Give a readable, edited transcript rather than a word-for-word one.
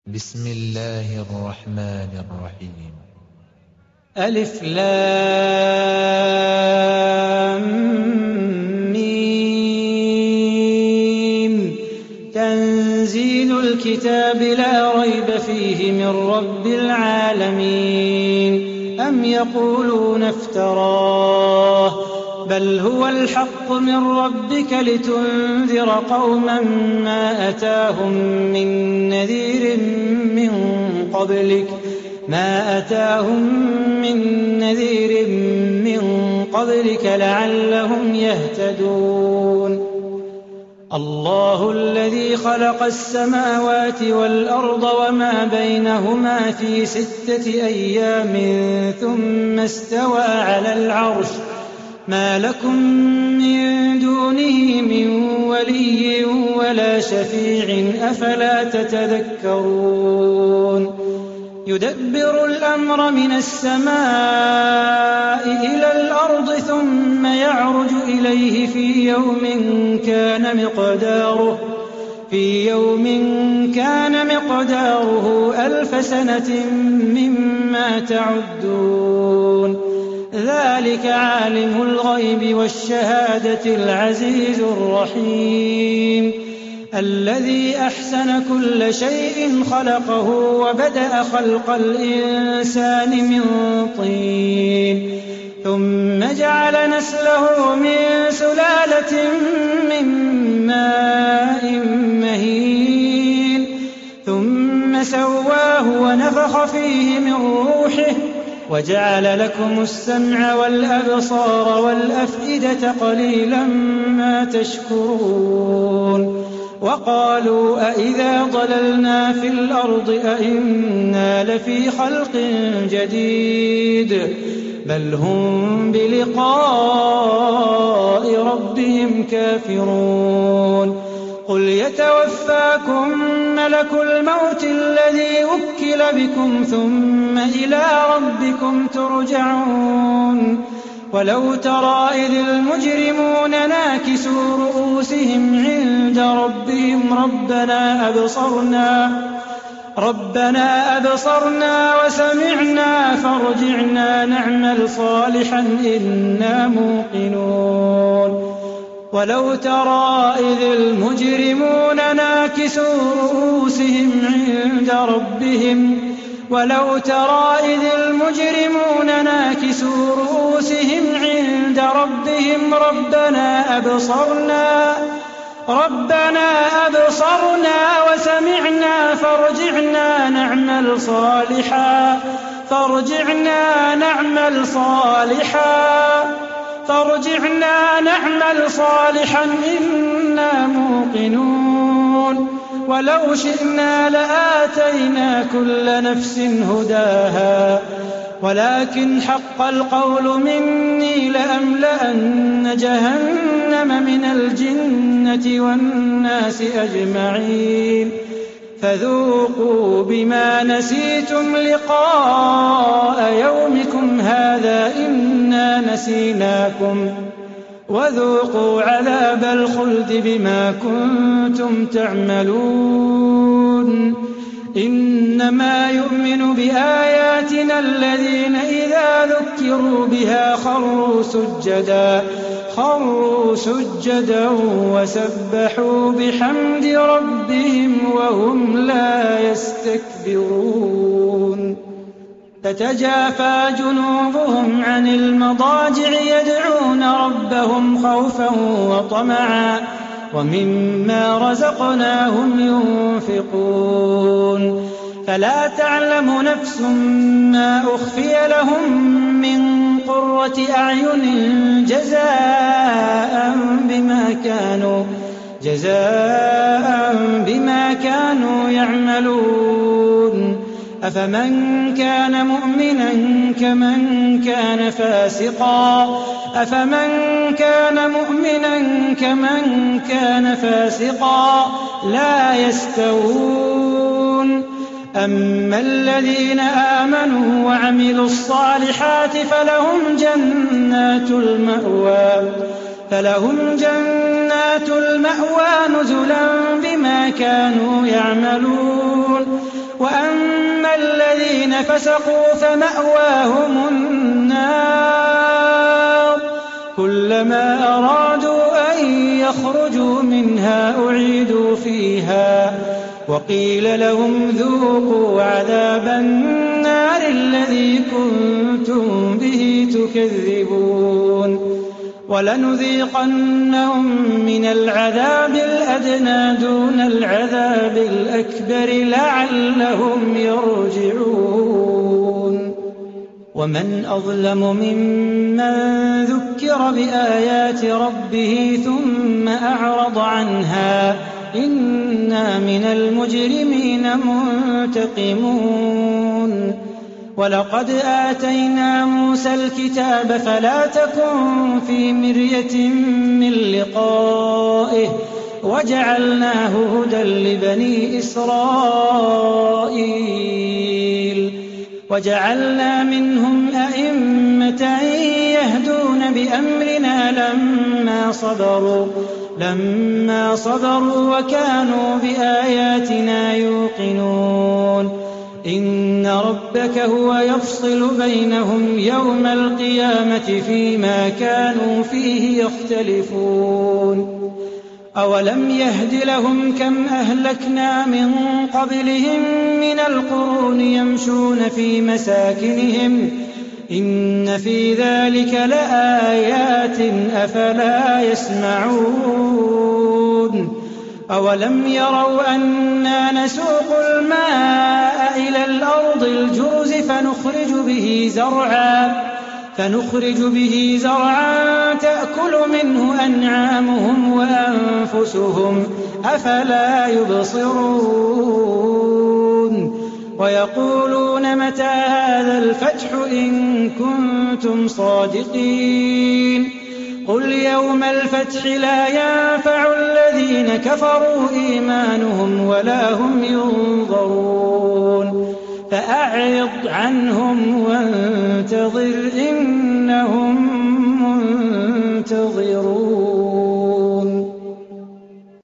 بسم الله الرحمن الرحيم. ألف لام ميم. تنزيل الكتاب لا ريب فيه من رب العالمين. أم يقولون افتراه بل هو الحق من ربك لتنذر قوما ما أتاهم من نذير من قبلك لعلهم يهتدون. الله الذي خلق السماوات والأرض وما بينهما في 6 أيام ثم استوى على العرش ما لكم من دونه من ولي ولا شفيع أفلا تتذكرون. يدبر الأمر من السماء إلى الأرض ثم يعرج إليه في يوم كان مقداره 1000 سنة مما تعدون. ذلك عالم الغيب والشهادة العزيز الرحيم الذي أحسن كل شيء خلقه وبدأ خلق الإنسان من طين ثم جعل نسله من سلالة من ماء مهين ثم سواه ونفخ فيه من روحه وجعل لكم السمع والأبصار والأفئدة قليلا ما تشكرون. وقالوا أإذا ضللنا في الأرض أإنا لفي خلق جديد بل هم بلقاء ربهم كافرون. قل يتوفاكم ملك الموت الذي وكل بكم ثم إلى ربكم ترجعون. ولو ترى إذ المجرمون ناكسوا رؤوسهم عند ربهم ربنا أبصرنا وسمعنا فارجعنا نعمل صالحا إنا موقنون. ولو ترى إذ المجرمون ناكسوا رؤوسهم عند ربهم ربنا أبصرنا وسمعنا فارجعنا نعمل صالحا إنا موقنون. ولو شئنا لآتينا كل نفس هداها ولكن حق القول مني لأملأن جهنم من الجنة والناس أجمعين. فذوقوا بما نسيتم لقاء يومكم هذا إنا نسيناكم وذوقوا عذاب الخلد بما كنتم تعملون. إنما يؤمن بآياتنا الذين إذا ذكروا بها خروا سجدا وسبحوا بحمد ربهم وهم لا يستكبرون. تتجافى جنوبهم عن المضاجع يدعون ربهم خوفا وطمعا ومما رزقناهم ينفقون. فلا تعلم نفس ما أخفي لهم من قرة أعين جزاء بما كانوا يعملون. أفمن كان مؤمنا كمن كان فاسقا لا يستوون. أما الذين آمنوا وعملوا الصالحات فلهم جنات المأوى نزلا بما كانوا يعملون فسقوا فمأواهم النار كلما أرادوا أن يخرجوا منها أعيدوا فيها وقيل لهم ذوقوا عذاب النار الذي كنتم به تكذبون ولنذيقنهم من العذاب الأدنى دون العذاب الأكبر لعلهم يرجعون ومن أظلم ممن ذكر بآيات ربه ثم أعرض عنها إنا من المجرمين منتقمون ولقد آتينا موسى الكتاب فلا تكن في مرية من لقائه وجعلناه هدى لبني إسرائيل وجعلنا منهم أئمة يهدون بأمرنا لما صبروا وكانوا بآياتنا يوقنون إن ربك هو يفصل بينهم يوم القيامة فيما كانوا فيه يختلفون أولم يهد لهم كم أهلكنا من قبلهم من القرون يمشون في مساكنهم إن في ذلك لآيات أفلا يسمعون أولم يروا أنا نسوق الماء إلى الأرض الجرز فنخرج به زرعا تأكل منه أنعامهم وأنفسهم أفلا يبصرون ويقولون متى هذا الفتح إن كنتم صادقين قل يوم الفتح لا ينفع الذين كفروا إيمانهم ولا هم ينظرون فأعرض عنهم وانتظر إنهم منتظرون